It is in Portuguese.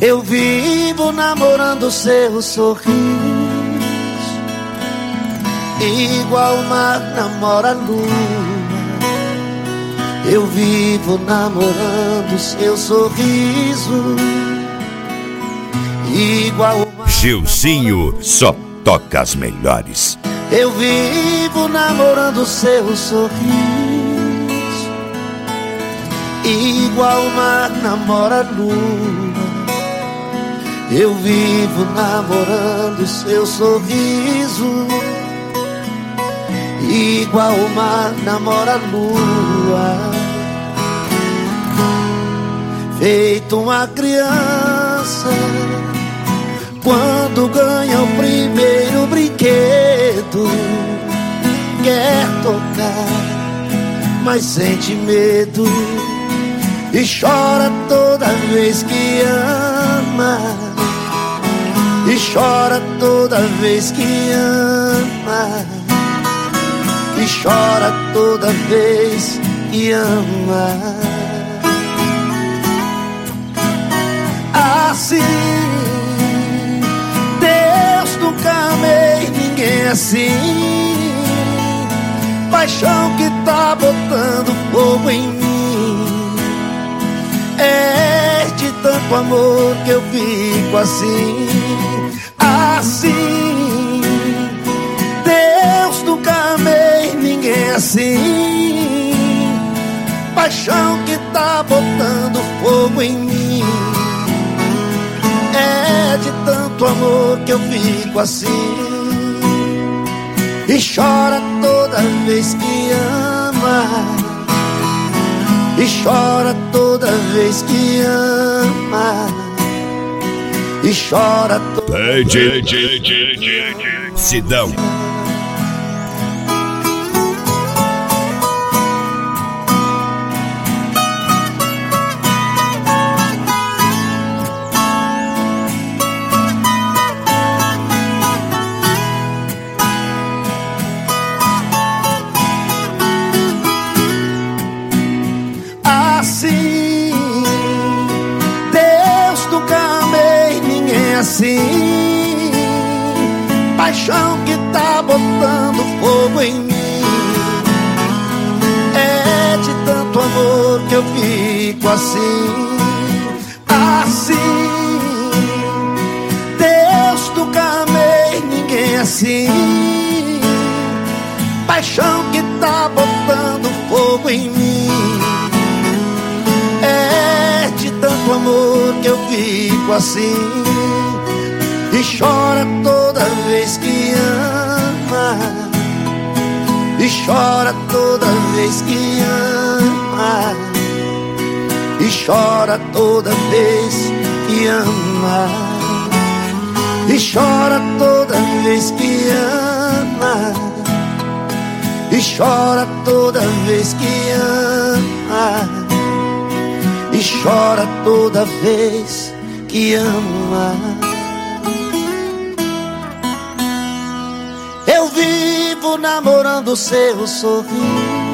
Eu vivo namorando seu sorriso, igual o mar namora a lua. Eu vivo namorando seu sorriso, igual o mar. Gilzinho só toca as melhores. Eu vivo namorando seu sorriso, igual o mar namora a lua. Eu vivo namorando seu sorriso, igual o mar namora a lua. Feito uma criança quando ganha o primeiro brinquedo, quer tocar, mas sente medo e chora toda vez que ama, e chora toda vez que ama, e chora toda vez que ama. Assim, Deus nunca amei ninguém assim. Paixão que tá botando fogo em mim. É de tanto amor que eu fico assim. Assim, Deus nunca amei ninguém assim. Paixão que tá botando fogo em mim. É de tanto amor que eu fico assim. E chora toda vez que ama, e chora toda vez que ama, e chora toda vez que ama. Sidão. Assim, Deus nunca amei ninguém assim. Paixão que tá botando fogo em mim. É de tanto amor que eu fico assim. Assim, Deus nunca amei ninguém assim. Paixão que tá botando fogo em mim. É de tanto amor que eu fico assim. E chora toda vez que ama, e chora toda vez que ama, e chora toda vez que ama, e chora toda vez que ama, e chora toda vez que ama, e chora toda vez que ama. Eu vivo namorando seu sorriso,